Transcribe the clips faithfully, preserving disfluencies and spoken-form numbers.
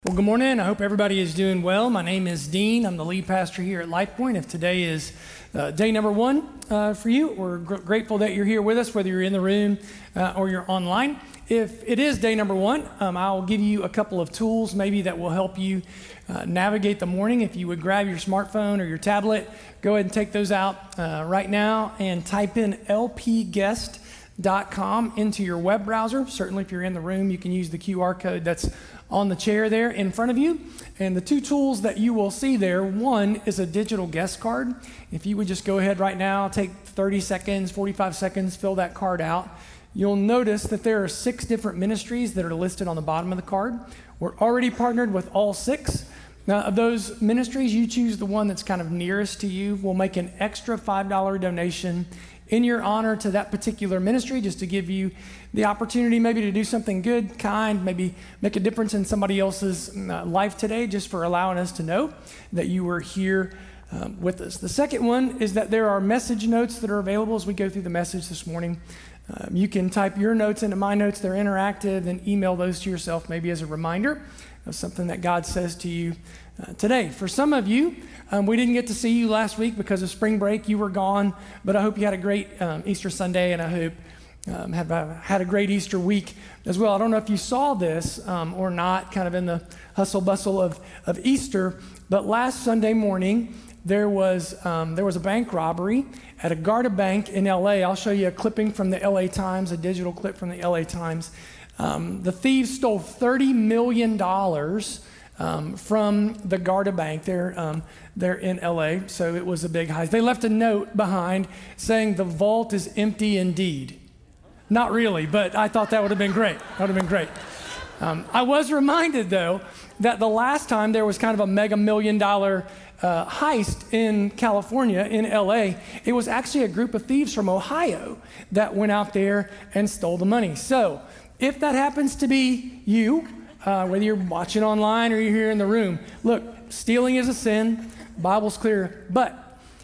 Well, good morning. I hope everybody is doing well. My name is Dean. I'm the lead pastor here at LifePoint. If today is uh, day number one uh, for you, we're gr- grateful that you're here with us, whether you're in the room uh, or you're online. If it is day number one, um, I'll give you a couple of tools maybe that will help you uh, navigate the morning. If you would grab your smartphone or your tablet, go ahead and take those out uh, right now and type in L P guest dot com into your web browser. Certainly if you're in the room, you can use the Q R code that's on the chair there in front of you. And the two tools that you will see there, one is a digital guest card. If you would just go ahead right now, take thirty seconds, forty-five seconds, fill that card out. You'll notice that there are six different ministries that are listed on the bottom of the card. We're already partnered with all six. Now, of those ministries, you choose the one that's kind of nearest to you. We'll make an extra five dollars donation in your honor to that particular ministry, just to give you the opportunity maybe to do something good, kind, maybe make a difference in somebody else's uh, life today, just for allowing us to know that you were here um, with us. The second one is that there are message notes that are available as we go through the message this morning. Um, you can type your notes into my notes. They're interactive, and email those to yourself maybe as a reminder of something that God says to you uh, today. For some of you, um, we didn't get to see you last week because of spring break. You were gone, but I hope you had a great um, Easter Sunday, and I hope um, have uh, had a great Easter week as well. I don't know if you saw this um, or not, kind of in the hustle bustle of, of Easter, but last Sunday morning, there was um, there was a bank robbery at a Garda Bank in L A. I'll show you a clipping from the L A Times, a digital clip from the L A Times. Um, the thieves stole thirty million dollars um, from the Garda Bank there, um, there in L A, so it was a big heist. They left a note behind saying, "The vault is empty indeed." Not really, but I thought that would have been great. That would have been great. Um, I was reminded, though, that the last time there was kind of a mega million dollar uh, heist in California, in L A, it was actually a group of thieves from Ohio that went out there and stole the money. So if that happens to be you, uh, whether you're watching online or you're here in the room, look, stealing is a sin. The Bible's clear. But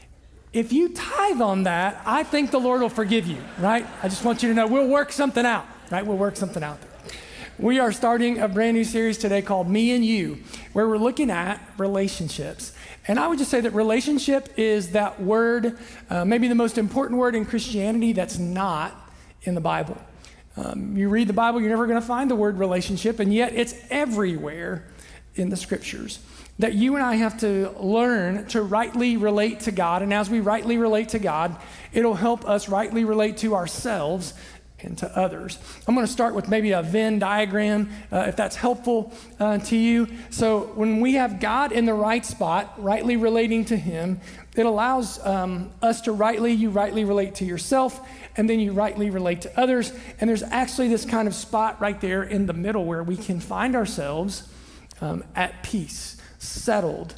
if you tithe on that, I think the Lord will forgive you, right? I just want you to know we'll work something out, right? We'll work something out there. We are starting a brand new series today called Me and You, where we're looking at relationships. And I would just say that relationship is that word, uh, maybe the most important word in Christianity that's not in the Bible. Um, you read the Bible, you're never going to find the word relationship, and yet it's everywhere in the scriptures. That you and I have to learn to rightly relate to God, and as we rightly relate to God, it'll help us rightly relate to ourselves and to others. I'm going to start with maybe a Venn diagram, uh, if that's helpful uh, to you. So when we have God in the right spot, rightly relating to Him, it allows um, us to rightly, you rightly relate to yourself, and then you rightly relate to others. And there's actually this kind of spot right there in the middle where we can find ourselves um, at peace, settled,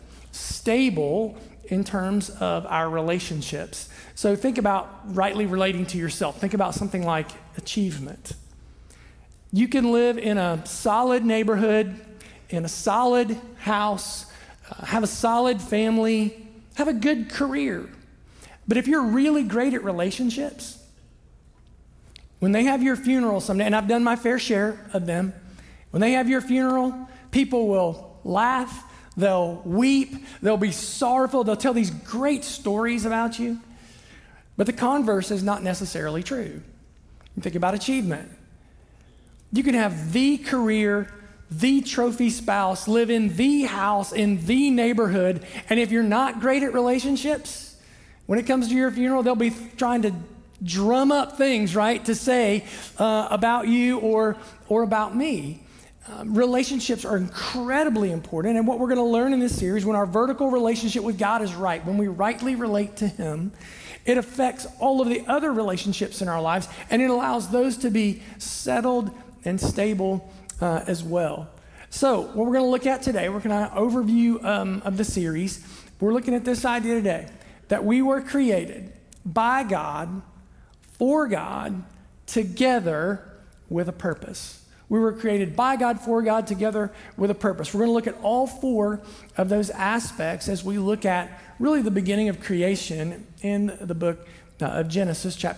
stable in terms of our relationships. So think about rightly relating to yourself. Think about something like achievement. You can live in a solid neighborhood, in a solid house, uh, have a solid family, have a good career. But if you're really great at relationships, when they have your funeral someday, and I've done my fair share of them, when they have your funeral, people will laugh, they'll weep, they'll be sorrowful, they'll tell these great stories about you. But the converse is not necessarily true. You think about achievement. You can have the career, the trophy spouse, live in the house, in the neighborhood, and if you're not great at relationships, when it comes to your funeral, they'll be trying to drum up things, right, to say uh, about you or, or about me. Um, relationships are incredibly important, and what we're going to learn in this series, when our vertical relationship with God is right, when we rightly relate to Him, it affects all of the other relationships in our lives, and it allows those to be settled and stable uh, as well. So what we're going to look at today, we're going to overview um, of the series. We're looking at this idea today, that we were created by God, for God, together with a purpose. We were created by God, for God, together with a purpose. We're going to look at all four of those aspects as we look at really the beginning of creation in the book uh, of Genesis, chapters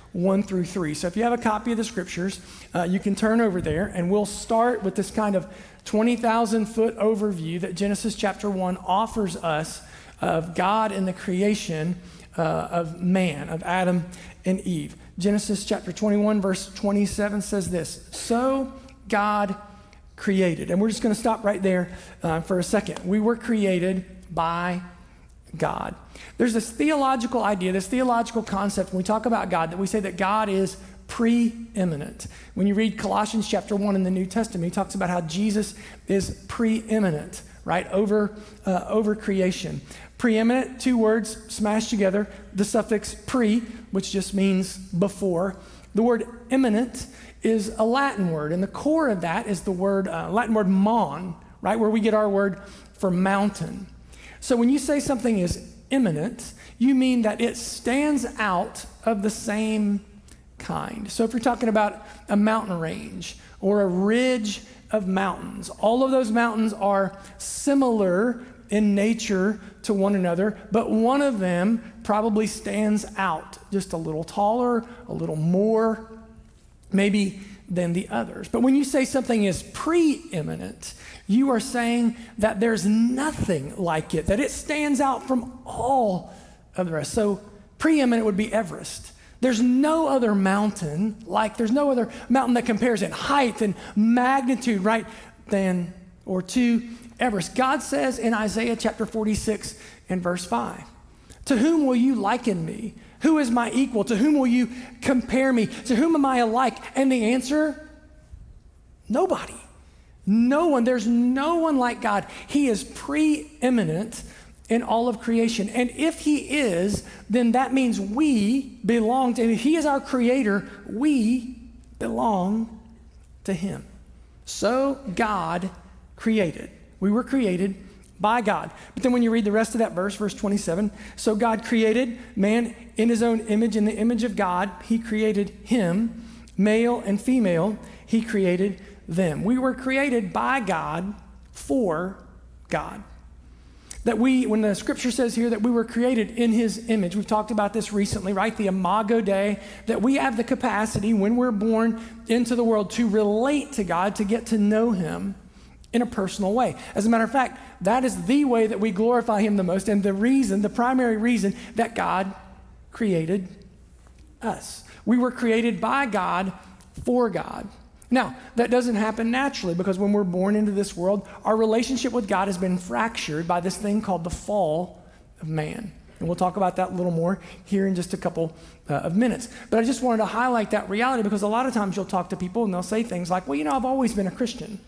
one through three. So if you have a copy of the scriptures, uh, you can turn over there, and we'll start with this kind of twenty thousand foot overview that Genesis chapter one offers us of God and the creation uh, of man, of Adam and Eve. Genesis chapter twenty-one, verse twenty-seven says this: "So God created." And we're just going to stop right there uh, for a second. We were created by God. There's this theological idea, this theological concept when we talk about God, that we say that God is preeminent. When you read Colossians chapter one in the New Testament, he talks about how Jesus is preeminent, right, over, uh, over creation. Preeminent, two words smashed together, the suffix pre, which just means before. The word eminent is a Latin word, and the core of that is the word, uh, Latin word mon, right, where we get our word for mountain. So when you say something is eminent, you mean that it stands out of the same kind. So if you're talking about a mountain range or a ridge of mountains, all of those mountains are similar in nature to one another, but one of them probably stands out just a little taller, a little more, maybe than the others. But when you say something is preeminent, you are saying that there's nothing like it, that it stands out from all of the rest. So preeminent would be Everest. There's no other mountain, like there's no other mountain that compares in height and magnitude, right, than or to Everest. God says in Isaiah chapter forty-six and verse five, "To whom will you liken me? Who is my equal? To whom will you compare me? To whom am I alike?" And the answer, nobody. No one. There's no one like God. He is preeminent in all of creation. And if he is, then that means we belong to him. If he is our creator, we belong to him. So God created. We were created by God. But then when you read the rest of that verse, verse twenty-seven, "So God created man in his own image, in the image of God, he created him, male and female, he created them." We were created by God for God. That we, when the scripture says here that we were created in his image, we've talked about this recently, right? The Imago Dei, that we have the capacity when we're born into the world to relate to God, to get to know him in a personal way. As a matter of fact, that is the way that we glorify him the most, and the reason, the primary reason that God created us. We were created by God for God. Now, that doesn't happen naturally, because when we're born into this world, our relationship with God has been fractured by this thing called the fall of man. And we'll talk about that a little more here in just a couple uh, of minutes. But I just wanted to highlight that reality, because a lot of times you'll talk to people and they'll say things like, "Well, you know, I've always been a Christian.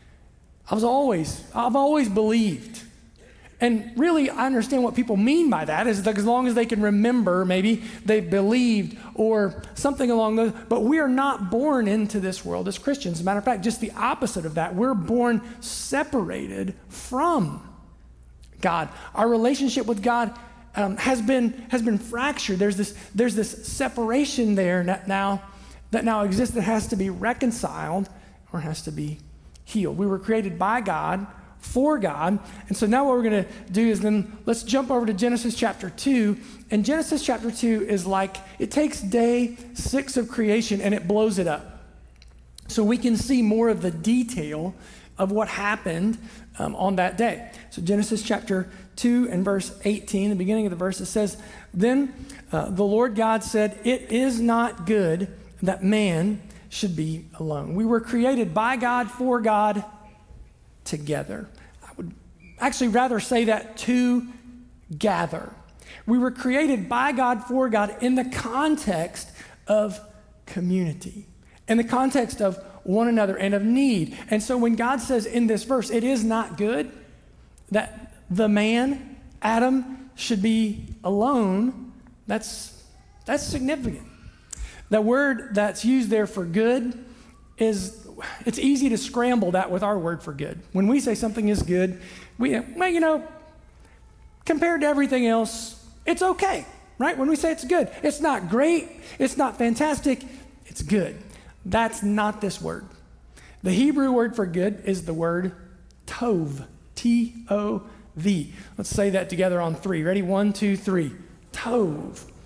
I was always, I've always believed." And really, I understand what people mean by that, is that as long as they can remember, maybe they've believed or something along those. But we are not born into this world as Christians. As a matter of fact, just the opposite of that. We're born separated from God. Our relationship with God um, has been has been fractured. There's this there's this separation there that now that now exists, that has to be reconciled or has to be healed. We were created by God, for God. And so now what we're going to do is then let's jump over to Genesis chapter two. And Genesis chapter two is like, it takes day six of creation and it blows it up. So we can see more of the detail of what happened um, on that day. So Genesis chapter two and verse eighteen, the beginning of the verse, it says, "Then uh, the Lord God said, 'It is not good that man should be alone.'" We were created by God, for God, together. I would actually rather say that together. We were created by God, for God, in the context of community, in the context of one another and of need. And so when God says in this verse, "It is not good that the man, Adam, should be alone," that's, that's significant. The word that's used there for good is, it's easy to scramble that with our word for good. When we say something is good, we, well, you know, compared to everything else, it's okay, right? When we say it's good, it's not great, it's not fantastic, it's good. That's not this word. The Hebrew word for good is the word tov, T O V. Let's say that together on three. Ready? One, two, three. Tov.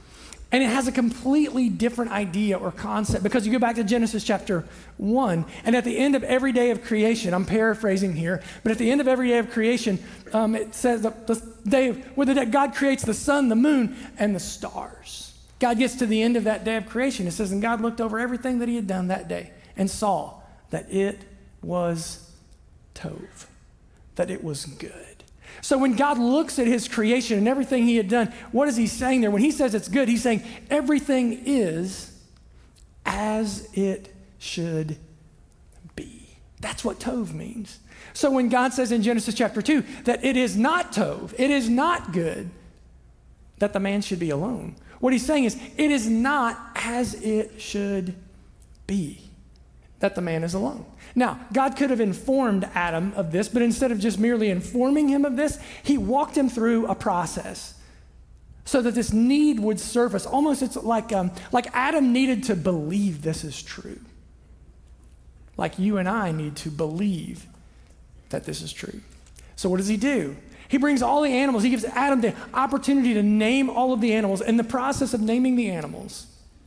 And it has a completely different idea or concept because you go back to Genesis chapter one, and at the end of every day of creation, I'm paraphrasing here, but at the end of every day of creation, um, it says the, the day where the day, God creates the sun, the moon, and the stars. God gets to the end of that day of creation. It says, and God looked over everything that he had done that day and saw that it was tov, that it was good. So when God looks at his creation and everything he had done, what is he saying there? When he says it's good, he's saying everything is as it should be. That's what tov means. So when God says in Genesis chapter two that it is not tov, it is not good that the man should be alone, what he's saying is it is not as it should be that the man is alone. Now, God could have informed Adam of this, but instead of just merely informing him of this, he walked him through a process so that this need would surface. Almost it's like, um, like Adam needed to believe this is true. Like you and I need to believe that this is true. So what does he do? He brings all the animals. He gives Adam the opportunity to name all of the animals. In the process of naming the animals,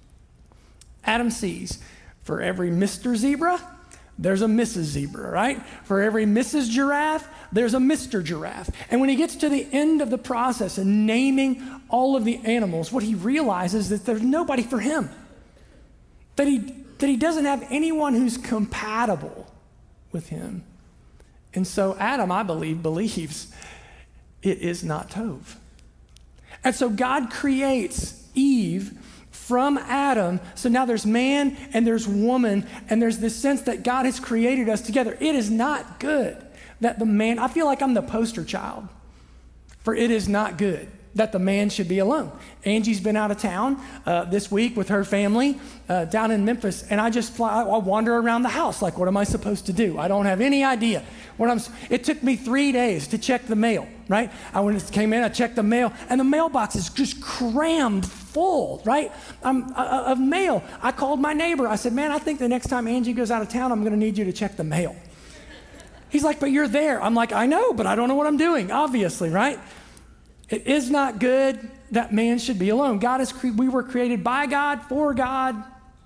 Adam sees for every Mister Zebra, there's a Missus Zebra, right? For every Missus Giraffe, there's a Mister Giraffe. And when he gets to the end of the process and naming all of the animals, what he realizes is that there's nobody for him. That he, that he doesn't have anyone who's compatible with him. And so Adam, I believe, believes it is not tov. And so God creates Eve from Adam. So now there's man and there's woman, and there's this sense that God has created us together. It is not good that the man, I feel like I'm the poster child for it is not good that the man should be alone. Angie's been out of town uh, this week with her family uh, down in Memphis, and I just fly, I wander around the house like, what am I supposed to do? I don't have any idea. What I'm. It took me three days to check the mail, right? I went, came in, I checked the mail, and the mailbox is just crammed full, right, um, uh, of mail. I called my neighbor. I said, man, I think the next time Angie goes out of town, I'm going to need you to check the mail. He's like, but you're there. I'm like, I know, but I don't know what I'm doing, obviously, right? It is not good that man should be alone. God is, cre- we were created by God, for God,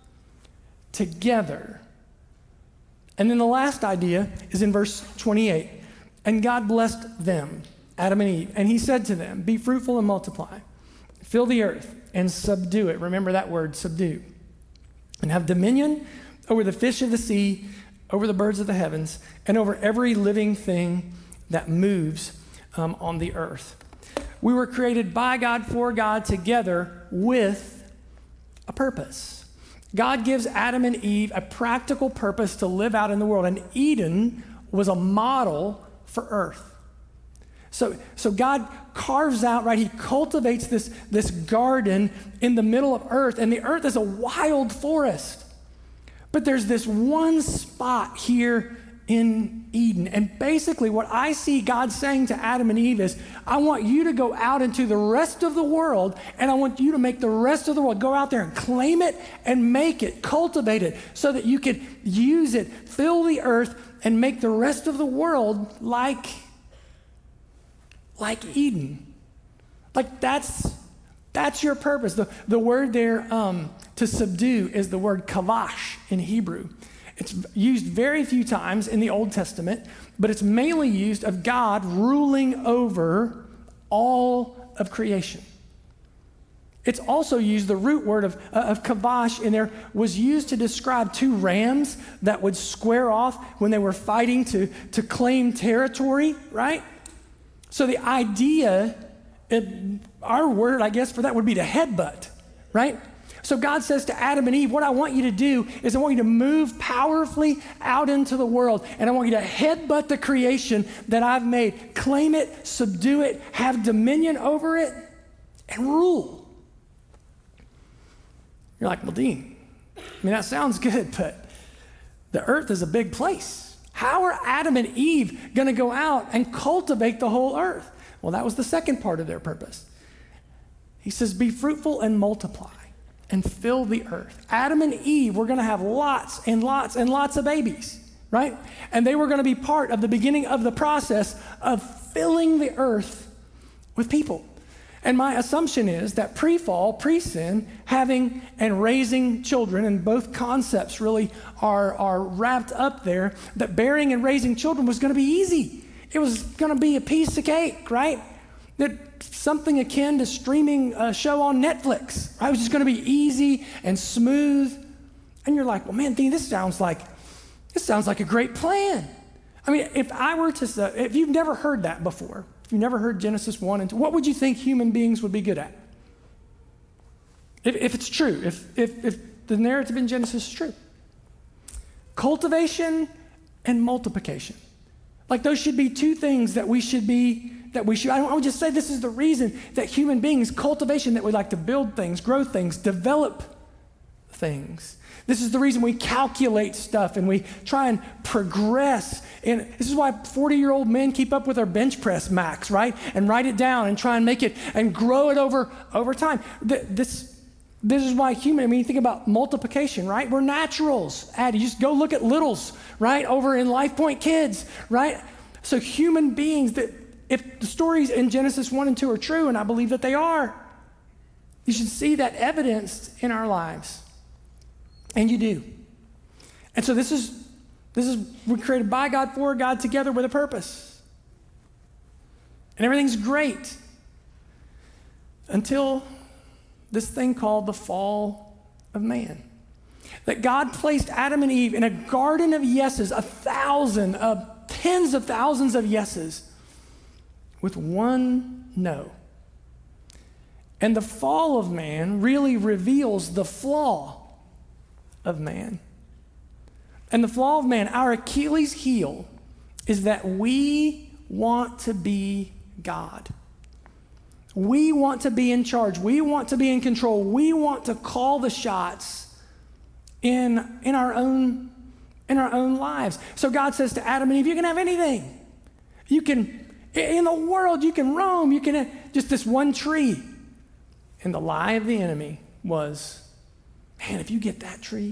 together. And then the last idea is in verse twenty-eight. And God blessed them, Adam and Eve, and he said to them, be fruitful and multiply, fill the earth and subdue it. Remember that word, subdue. And have dominion over the fish of the sea, over the birds of the heavens, and over every living thing that moves um, on the earth. We were created by God, for God, together with a purpose. God gives Adam and Eve a practical purpose to live out in the world, and Eden was a model for earth. So, so God carves out, right, he cultivates this, this garden in the middle of earth, and the earth is a wild forest. But there's this one spot here in Eden. And basically what I see God saying to Adam and Eve is, I want you to go out into the rest of the world, and I want you to make the rest of the world, go out there and claim it and make it, cultivate it, so that you could use it, fill the earth, and make the rest of the world like, like Eden. Like that's, that's your purpose. The, the word there um, to subdue is the word kavash in Hebrew. It's used very few times in the Old Testament, but it's mainly used of God ruling over all of creation. It's also used, the root word of, uh, of kavash in there was used to describe two rams that would square off when they were fighting to, to claim territory, right? So the idea, it, our word, I guess, for that would be to headbutt, right? So God says to Adam and Eve, what I want you to do is I want you to move powerfully out into the world, and I want you to headbutt the creation that I've made. Claim it, subdue it, have dominion over it, and rule. You're like, well, Dean, I mean, that sounds good, but the earth is a big place. How are Adam and Eve going to go out and cultivate the whole earth? Well, that was the second part of their purpose. He says, be fruitful and multiply and fill the earth. Adam and Eve were going to have lots and lots and lots of babies, right? And they were going to be part of the beginning of the process of filling the earth with people. And my assumption is that pre-fall, pre-sin, having and raising children, and both concepts really are, are wrapped up there, that bearing and raising children was going to be easy. It was going to be a piece of cake, right? That something akin to streaming a show on Netflix, right? It was just going to be easy and smooth. And you're like, well, man, Dean, this sounds like, this sounds like a great plan. I mean, if I were to say, if you've never heard that before, if you've never heard Genesis one and two, what would you think human beings would be good at? If, if it's true, if, if, if the narrative in Genesis is true. Cultivation and multiplication. Like those should be two things that we should be, that we should, I would just say this is the reason that human beings, cultivation, that we like to build things, grow things, develop things. This is the reason we calculate stuff and we try and progress. And this is why forty-year-old men keep up with their bench press max, right? And write it down and try and make it and grow it over, over time. This, this is why human, I mean, you think about multiplication, right? We're naturals. Add, you just go look at littles, right? Over in Life Point Kids, right? So human beings, that if the stories in Genesis one and two are true, and I believe that they are, you should see that evidenced in our lives. And you do. And so this is, this is, we're created by God, for God, together with a purpose. And everything's great until this thing called the fall of man. That God placed Adam and Eve in a garden of yeses, a thousand, of tens of thousands of yeses, with one no. And the fall of man really reveals the flaw of man. And the flaw of man, our Achilles heel, is that we want to be God. We want to be in charge. We want to be in control. We want to call the shots in, in our own, in our own lives. So God says to Adam and Eve, you can have anything. You can, in the world, you can roam. You can have just this one tree. And the lie of the enemy was, man, if you get that tree,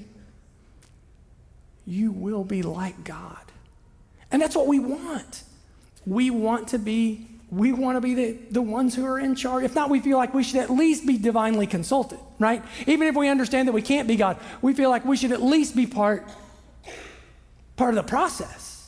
you will be like God. And that's what we want. We want to be, we want to be the, the ones who are in charge. If not, we feel like we should at least be divinely consulted, right? Even if we understand that we can't be God, we feel like we should at least be part, part of the process.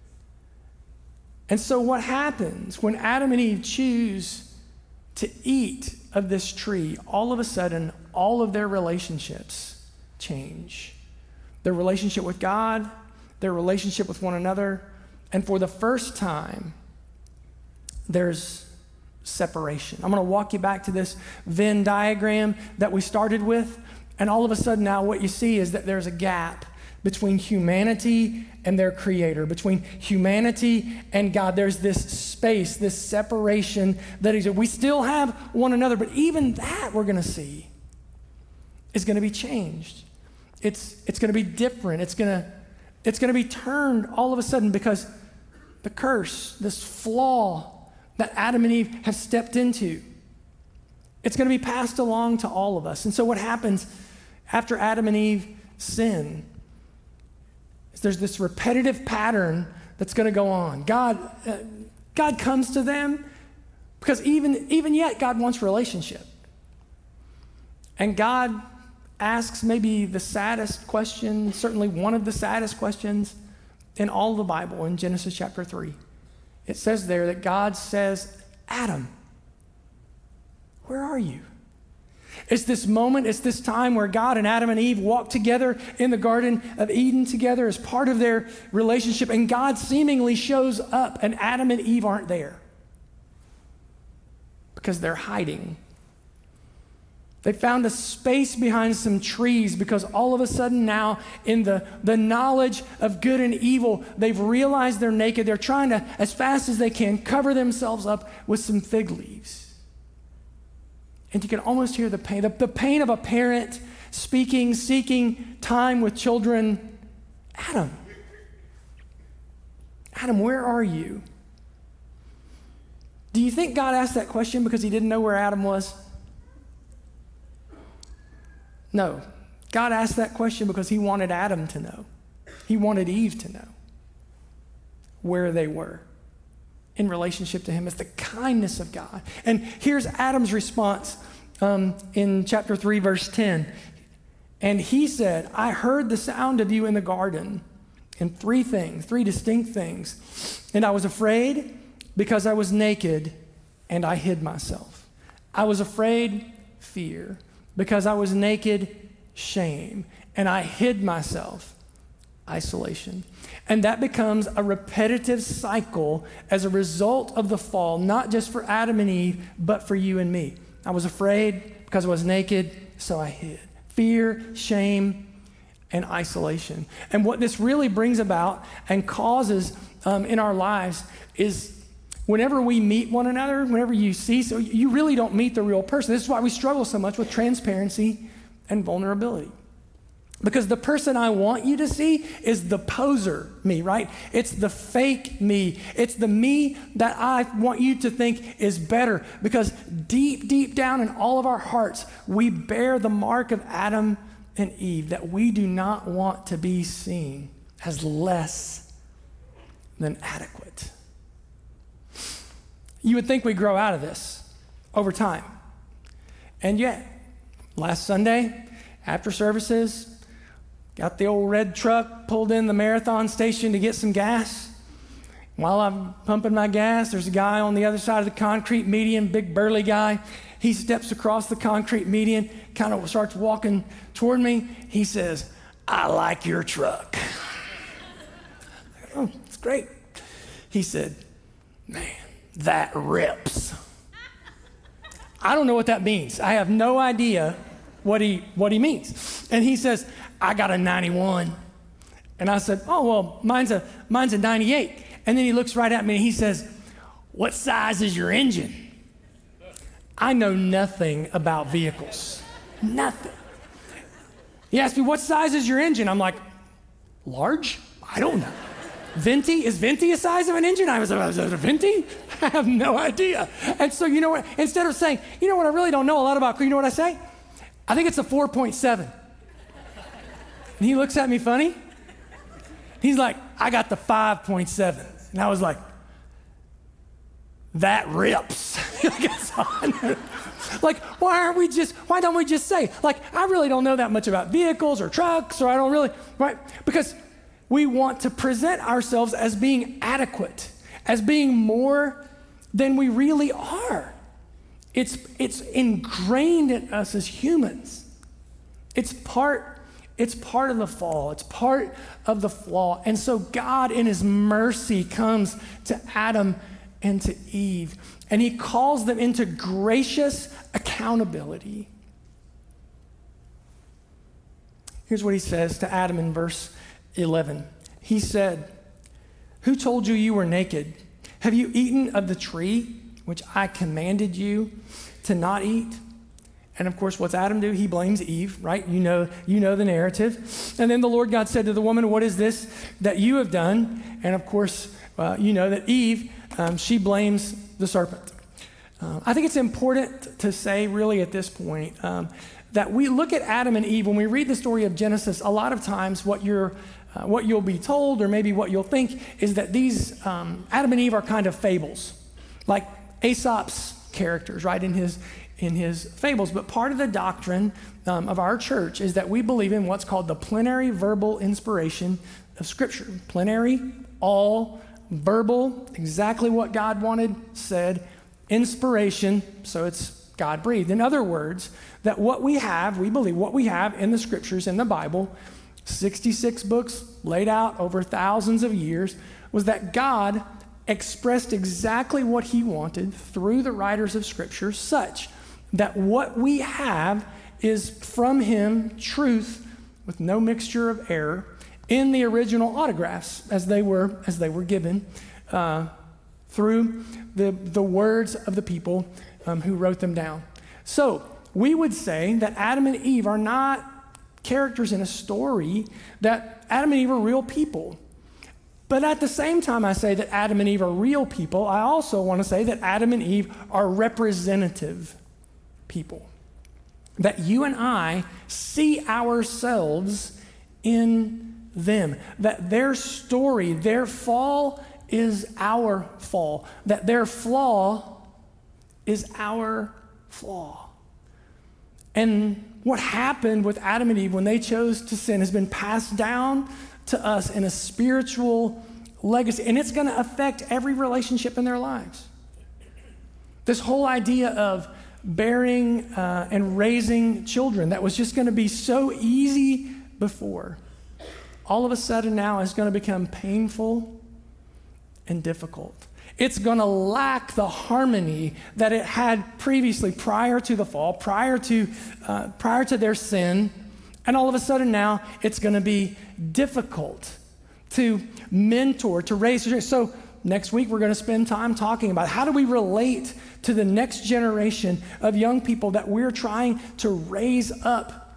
And so what happens when Adam and Eve choose to eat of this tree, all of a sudden, all of their relationships change. Their relationship with God, their relationship with one another, and for the first time, there's separation. I'm going to walk you back to this Venn diagram that we started with, and all of a sudden now what you see is that there's a gap between humanity and their creator, between humanity and God. There's this space, this separation that is, we still have one another, but even that we're going to see is going to be changed. It's, it's going to be different. It's going to, it's going to be turned all of a sudden because the curse, this flaw that Adam and Eve have stepped into, it's going to be passed along to all of us. And so what happens after Adam and Eve sin is there's this repetitive pattern that's going to go on. God, uh, God comes to them because even, even yet God wants relationship. And God asks maybe the saddest question, certainly one of the saddest questions in all of the Bible in Genesis chapter three. It says there that God says, Adam, where are you? It's this moment, it's this time where God and Adam and Eve walk together in the Garden of Eden together as part of their relationship, and God seemingly shows up and Adam and Eve aren't there because they're hiding. They found a space behind some trees because all of a sudden now in the, the knowledge of good and evil, they've realized they're naked. They're trying to, as fast as they can, cover themselves up with some fig leaves. And you can almost hear the pain, the, the pain of a parent speaking, seeking time with children. Adam, Adam, where are you? Do you think God asked that question because he didn't know where Adam was? No, God asked that question because he wanted Adam to know. He wanted Eve to know where they were in relationship to him. It's the kindness of God. And here's Adam's response um, in chapter three, verse ten. And he said, I heard the sound of you in the garden, and three things, three distinct things. And I was afraid because I was naked and I hid myself. I was afraid, fear, because I was naked, shame, and I hid myself, isolation. And that becomes a repetitive cycle as a result of the fall, not just for Adam and Eve, but for you and me. I was afraid because I was naked, so I hid. Fear, shame, and isolation. And what this really brings about and causes um, in our lives is whenever we meet one another, whenever you see, so you really don't meet the real person. This is why we struggle so much with transparency and vulnerability. Because the person I want you to see is the poser me, right? It's the fake me. It's the me that I want you to think is better. Because deep, deep down in all of our hearts, we bear the mark of Adam and Eve, that we do not want to be seen as less than adequate. You would think we grow out of this over time. And yet, last Sunday, after services, got the old red truck, pulled in the marathon station to get some gas. While I'm pumping my gas, there's a guy on the other side of the concrete median, big burly guy. He steps across the concrete median, kind of starts walking toward me. He says, I like your truck. Oh, it's great. He said, man, that rips. I don't know what that means. I have no idea what he what he means. And he says, I got a ninety-one. And I said, oh, well, mine's a mine's a ninety-eight. And then he looks right at me and he says, what size is your engine? I know nothing about vehicles. Nothing. He asked me, what size is your engine? I'm like, large? I don't know. Venti? Is Venti a size of an engine? I was like, is it a Venti? I have no idea. And so you know what? Instead of saying, you know what, I really don't know a lot about, you know what I say? I think it's a four point seven. And he looks at me funny. He's like, I got the five point seven. And I was like, that rips. Like, why aren't we just, why don't we just say, like, I really don't know that much about vehicles or trucks, or I don't really, right? Because we want to present ourselves as being adequate, as being more than we really are. It's, it's ingrained in us as humans. It's part, it's part of the fall. It's part of the flaw. And so God, in his mercy, comes to Adam and to Eve, and he calls them into gracious accountability. Here's what he says to Adam in verse eleven. He said, who told you you were naked? Have you eaten of the tree which I commanded you to not eat? And of course, what's Adam do? He blames Eve, right? You know, you know the narrative. And then the Lord God said to the woman, what is this that you have done? And of course, uh, you know that Eve, um, she blames the serpent. Uh, I think it's important to say really at this point um, that we look at Adam and Eve, when we read the story of Genesis, a lot of times what you're Uh, what you'll be told, or maybe what you'll think, is that these um, Adam and Eve are kind of fables, like Aesop's characters, right, in his in his fables. But part of the doctrine um, of our church is that we believe in what's called the plenary verbal inspiration of Scripture. Plenary, all, verbal, exactly what God wanted, said. Inspiration, so it's God breathed. In other words, that what we have, we believe what we have in the Scriptures, in the Bible, sixty-six books laid out over thousands of years, was that God expressed exactly what he wanted through the writers of Scripture, such that what we have is from him truth with no mixture of error in the original autographs as they were as they were given uh, through the, the words of the people um, who wrote them down. So we would say that Adam and Eve are not characters in a story, that Adam and Eve are real people. But at the same time I say that Adam and Eve are real people, I also want to say that Adam and Eve are representative people. That you and I see ourselves in them. That their story, their fall is our fall, that their flaw is our flaw. And what happened with Adam and Eve when they chose to sin has been passed down to us in a spiritual legacy, and it's going to affect every relationship in their lives. This whole idea of bearing uh, and raising children that was just going to be so easy before, all of a sudden now is going to become painful and difficult. It's going to lack the harmony that it had previously, prior to the fall, prior to uh, prior to their sin, and all of a sudden now it's going to be difficult to mentor, to raise children. So next week we're going to spend time talking about how do we relate to the next generation of young people that we're trying to raise up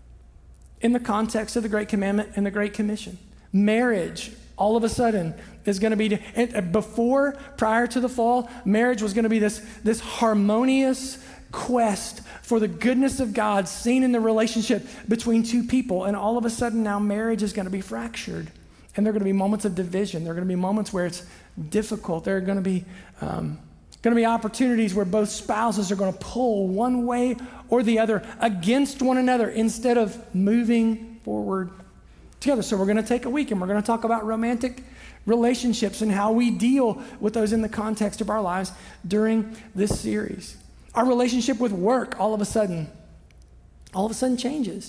in the context of the Great Commandment and the Great Commission. Marriage, all of a sudden, is going to be, before, prior to the fall, marriage was going to be this, this harmonious quest for the goodness of God seen in the relationship between two people. And all of a sudden now marriage is going to be fractured. And there are going to be moments of division. There are going to be moments where it's difficult. There are going to be um, going to be opportunities where both spouses are going to pull one way or the other against one another instead of moving forward together. So we're going to take a week and we're going to talk about romantic relationships and how we deal with those in the context of our lives during this series. Our relationship with work all of a sudden, all of a sudden changes.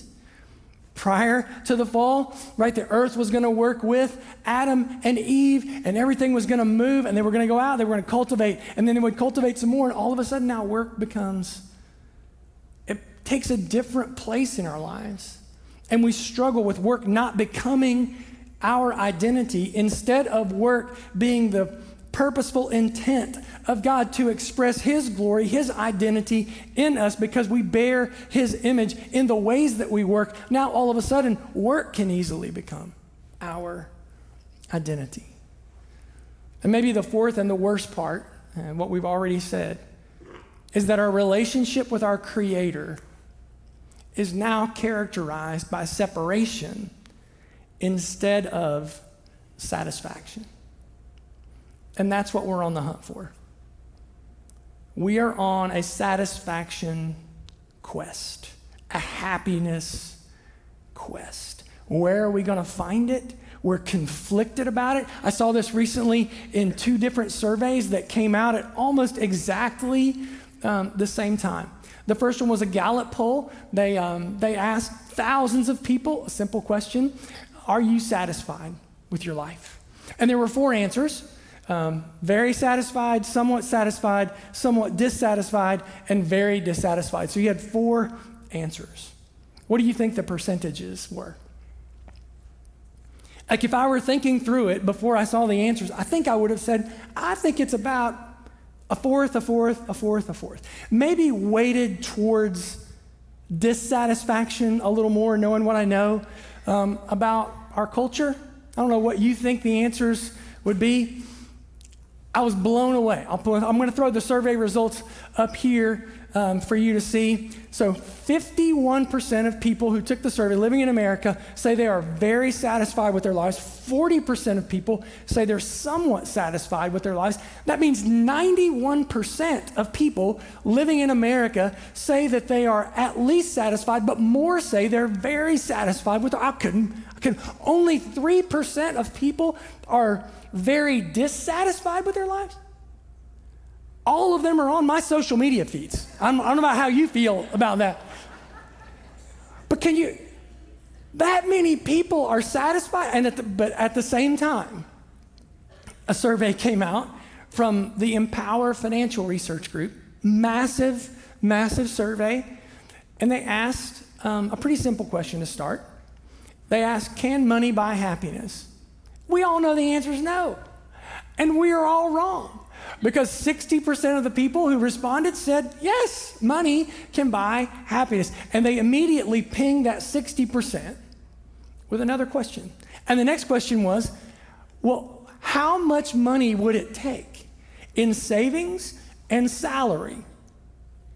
Prior to the fall, right, the earth was going to work with Adam and Eve, and everything was going to move, and they were going to go out, they were going to cultivate, and then they would cultivate some more, and all of a sudden now work becomes, it takes a different place in our lives. And we struggle with work not becoming our identity, instead of work being the purposeful intent of God to express His glory, His identity in us because we bear His image in the ways that we work. Now, all of a sudden, work can easily become our identity. And maybe the fourth and the worst part, and what we've already said, is that our relationship with our Creator is now characterized by separation instead of satisfaction. And that's what we're on the hunt for. We are on a satisfaction quest, a happiness quest. Where are we going to find it? We're conflicted about it. I saw this recently in two different surveys that came out at almost exactly um, the same time. The first one was a Gallup poll. They, um, they asked thousands of people a simple question: are you satisfied with your life? And there were four answers. Um, very satisfied, somewhat satisfied, somewhat dissatisfied, and very dissatisfied. So you had four answers. What do you think the percentages were? Like if I were thinking through it before I saw the answers, I think I would have said, I think it's about a fourth, a fourth, a fourth, a fourth. Maybe weighted towards dissatisfaction a little more, knowing what I know um, about our culture. I don't know what you think the answers would be. I was blown away. I'll put, I'm going to throw the survey results up here um, for you to see. So fifty-one percent of people who took the survey living in America say they are very satisfied with their lives. forty percent of people say they're somewhat satisfied with their lives. That means ninety-one percent of people living in America say that they are at least satisfied, but more say they're very satisfied with their, I couldn't, I couldn't. Only three percent of people are very dissatisfied with their lives. All of them are on my social media feeds. I'm, I don't know about how you feel about that. But can you, that many people are satisfied, and at the, but at the same time, a survey came out from the Empower Financial Research Group, massive, massive survey, and they asked um, a pretty simple question to start. They asked, can money buy happiness? We all know the answer is no. And we are all wrong. Because sixty percent of the people who responded said, yes, money can buy happiness. And they immediately pinged that sixty percent with another question. And the next question was, well, how much money would it take in savings and salary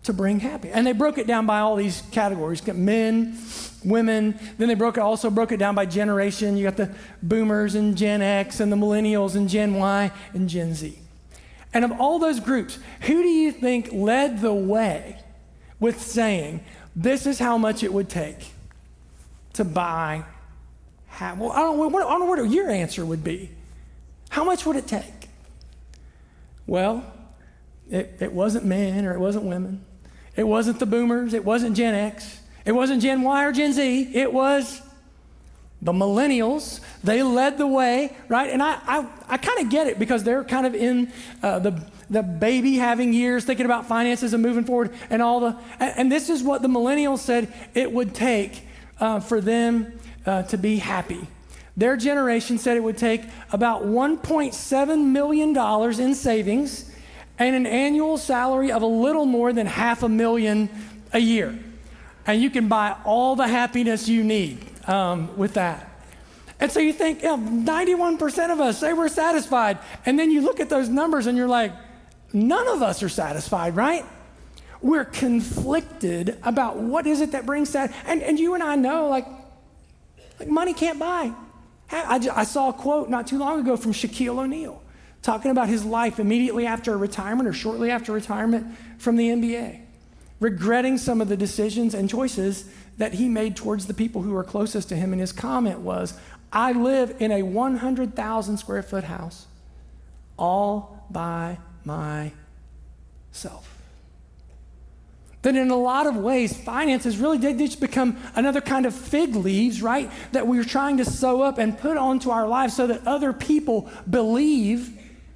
to bring happy. And they broke it down by all these categories, men, women. Then they broke it, also broke it down by generation. You got the boomers and Gen X and the millennials and Gen Y and Gen Z. And of all those groups, who do you think led the way with saying, this is how much it would take to buy happy? Well, I don't, I don't know what your answer would be. How much would it take? Well, it, it wasn't men or it wasn't women. It wasn't the boomers. It wasn't Gen X. It wasn't Gen Y or Gen Z. It was the millennials. They led the way, right? And I I, I kind of get it because they're kind of in uh, the, the baby having years, thinking about finances and moving forward and all the, and, and this is what the millennials said it would take uh, for them uh, to be happy. Their generation said it would take about one point seven million dollars in savings and an annual salary of a little more than half a million a year. And you can buy all the happiness you need um, with that. And so you think, you know, ninety-one percent of us say we're satisfied. And then you look at those numbers and you're like, none of us are satisfied, right? We're conflicted about what is it that brings that. And, and you and I know, like, like money can't buy. I, I saw a quote not too long ago from Shaquille O'Neal talking about his life immediately after retirement or shortly after retirement from the N B A, regretting some of the decisions and choices that he made towards the people who were closest to him. And his comment was, I live in a one hundred thousand square foot house all by myself. That in a lot of ways, finances really did just become another kind of fig leaves, right? That we were trying to sew up and put onto our lives so that other people believe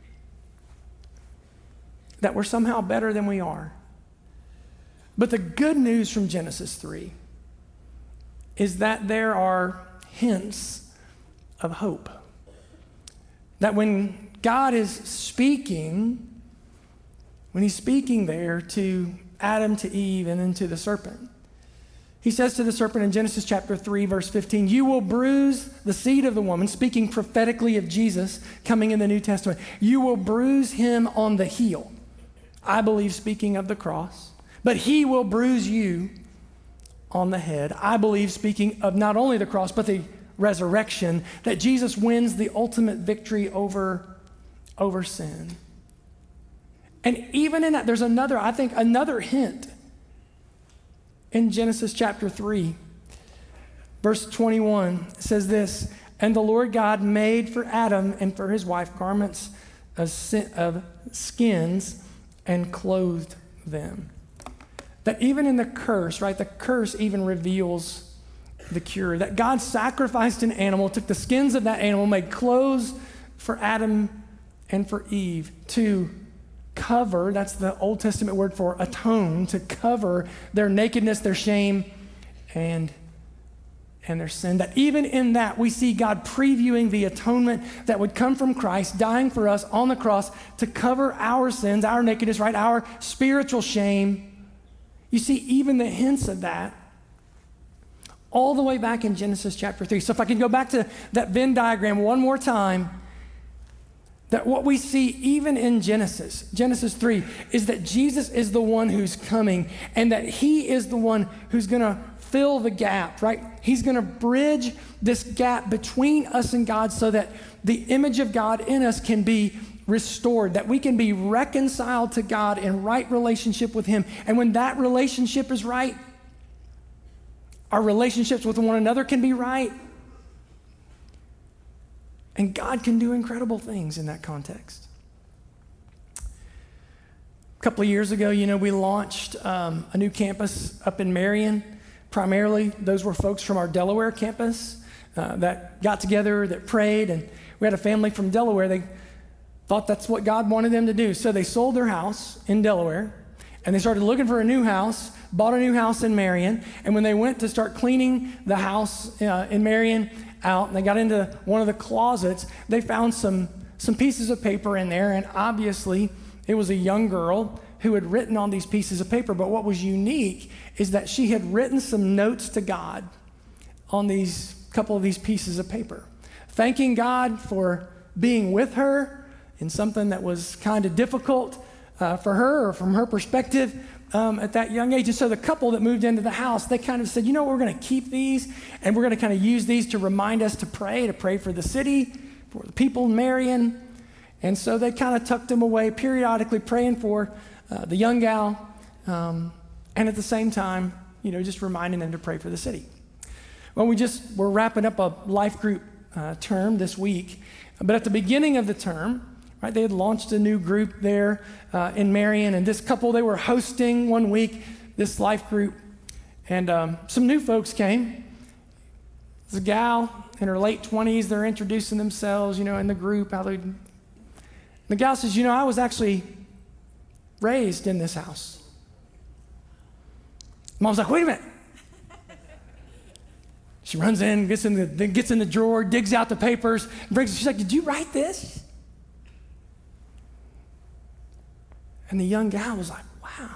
that we're somehow better than we are. But the good news from Genesis three is that there are hints of hope. That when God is speaking, when he's speaking there to Adam, to Eve, and then to the serpent, he says to the serpent in Genesis chapter three, verse fifteen, you will bruise the seed of the woman, speaking prophetically of Jesus coming in the New Testament. You will bruise him on the heel. I believe speaking of the cross, but he will bruise you on the head. I believe speaking of not only the cross, but the resurrection, that Jesus wins the ultimate victory over, over sin. And even in that, there's another, I think, another hint in Genesis chapter three, verse twenty-one. It says this, and the Lord God made for Adam and for his wife garments of, sin, of skins and clothed them. That even in the curse, right, the curse even reveals the cure. That God sacrificed an animal, took the skins of that animal, made clothes for Adam and for Eve to cover, that's the Old Testament word for atone, to cover their nakedness, their shame, and, and their sin. That even in that, we see God previewing the atonement that would come from Christ, dying for us on the cross to cover our sins, our nakedness, right, our spiritual shame. You see even the hints of that all the way back in Genesis chapter three. So if I can go back to that Venn diagram one more time, that what we see even in Genesis, Genesis three, is that Jesus is the one who's coming and that he is the one who's going to fill the gap, right? He's going to bridge this gap between us and God so that the image of God in us can be restored, that we can be reconciled to God in right relationship with him. And when that relationship is right, our relationships with one another can be right. And God can do incredible things in that context. A couple of years ago, you know, we launched um, a new campus up in Marion. Primarily, those were folks from our Delaware campus uh, that got together, that prayed, and we had a family from Delaware. They thought that's what God wanted them to do. So they sold their house in Delaware, and they started looking for a new house, bought a new house in Marion, and when they went to start cleaning the house uh, in Marion out, and they got into one of the closets, they found some, some pieces of paper in there, and obviously it was a young girl who had written on these pieces of paper, but what was unique is that she had written some notes to God on these couple of these pieces of paper, thanking God for being with her in something that was kind of difficult uh, for her or from her perspective, um, at that young age. And so the couple that moved into the house, they kind of said, you know, we're going to keep these, and we're going to kind of use these to remind us to pray, to pray for the city, for the people in Marion. And so they kind of tucked them away, periodically praying for uh, the young gal, um, and at the same time, you know, just reminding them to pray for the city. Well, we just, we're wrapping up a life group uh, term this week, but at the beginning of the term, right, they had launched a new group there uh, in Marion, and this couple, they were hosting one week this life group, and um, some new folks came. There's a gal in her late twenties, they're introducing themselves, you know, in the group, how they, the gal says, you know, I was actually raised in this house. Mom's like, wait a minute. She runs in, gets in the gets in the drawer, digs out the papers, brings it. She's like, did you write this? And the young gal was like, wow.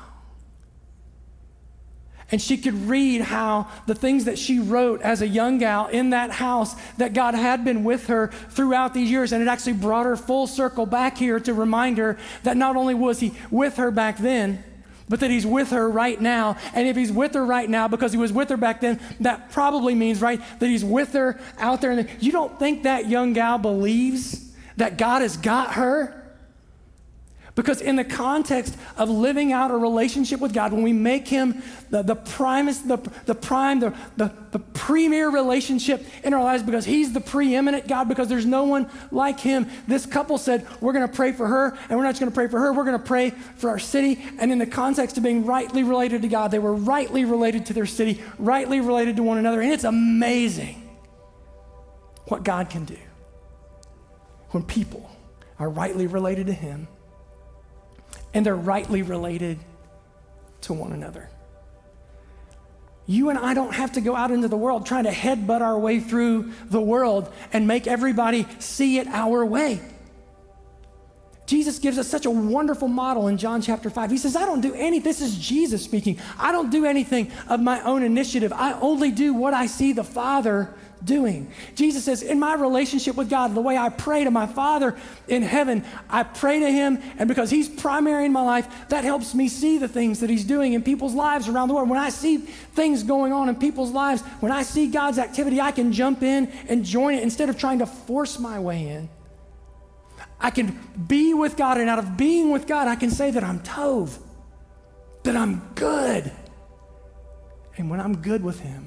And she could read how the things that she wrote as a young gal in that house, that God had been with her throughout these years, and it actually brought her full circle back here to remind her that not only was he with her back then, but that he's with her right now. And if he's with her right now because he was with her back then, that probably means, right, that he's with her out there. And you don't think that young gal believes that God has got her? Because in the context of living out a relationship with God, when we make him the, the primest, the, the prime, the, the, the premier relationship in our lives, because he's the preeminent God, because there's no one like him, this couple said, we're going to pray for her, and we're not just going to pray for her, we're going to pray for our city. And in the context of being rightly related to God, they were rightly related to their city, rightly related to one another. And it's amazing what God can do when people are rightly related to him, and they're rightly related to one another. You and I don't have to go out into the world trying to headbutt our way through the world and make everybody see it our way. Jesus gives us such a wonderful model in John chapter five. He says, I don't do any, this is Jesus speaking, I don't do anything of my own initiative. I only do what I see the Father doing. Jesus says, in my relationship with God, the way I pray to my Father in heaven, I pray to him, and because he's primary in my life, that helps me see the things that he's doing in people's lives around the world. When I see things going on in people's lives, when I see God's activity, I can jump in and join it instead of trying to force my way in. I can be with God, and out of being with God, I can say that I'm tov, that I'm good. And when I'm good with him,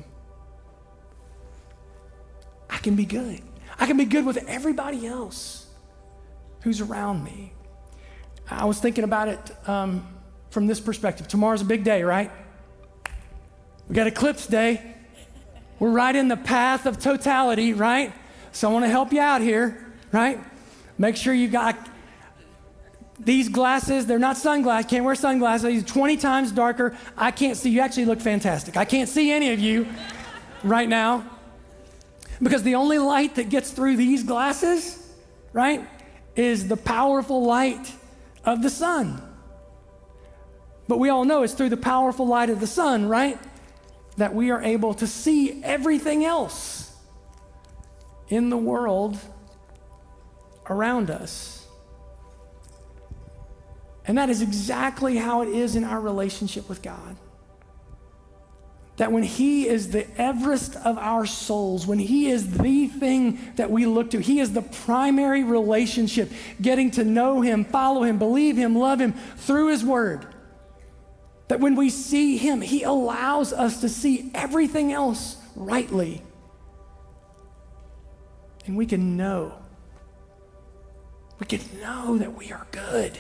I can be good. I can be good with everybody else who's around me. I was thinking about it um, from this perspective. Tomorrow's a big day, right? We got Eclipse Day. We're right in the path of totality, right? So I want to help you out here, right? Make sure you got these glasses. They're not sunglasses. Can't wear sunglasses. These are twenty times darker. I can't see. You actually look fantastic. I can't see any of you right now, because the only light that gets through these glasses, right, is the powerful light of the sun. But we all know it's through the powerful light of the sun, right, that we are able to see everything else in the world around us. And that is exactly how it is in our relationship with God. That when he is the Everest of our souls, when he is the thing that we look to, he is the primary relationship, getting to know him, follow him, believe him, love him through his word. That when we see him, he allows us to see everything else rightly. And we can know, we can know that we are good.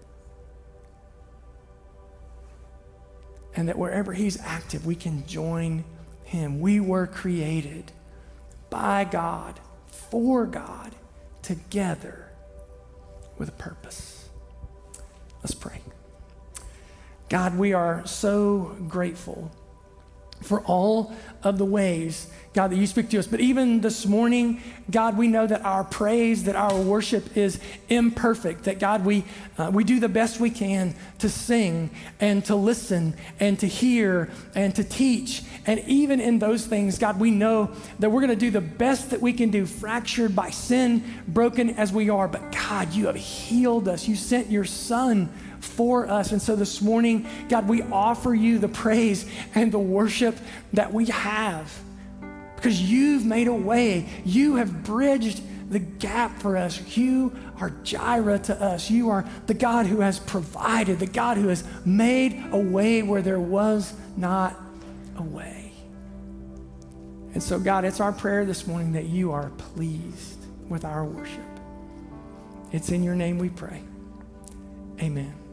And that wherever he's active, we can join him. We were created by God, for God, together with a purpose. Let's pray. God, we are so grateful for all of the ways, God, that you speak to us. But even this morning, God, we know that our praise, that our worship is imperfect, that God, we uh, we do the best we can to sing and to listen and to hear and to teach. And even in those things, God, we know that we're going to do the best that we can do, fractured by sin, broken as we are. But God, you have healed us. You sent your son for us. And so this morning, God, we offer you the praise and the worship that we have because you've made a way. You have bridged the gap for us. You are Jireh to us. You are the God who has provided, the God who has made a way where there was not a way. And so, God, it's our prayer this morning that you are pleased with our worship. It's in your name we pray. Amen.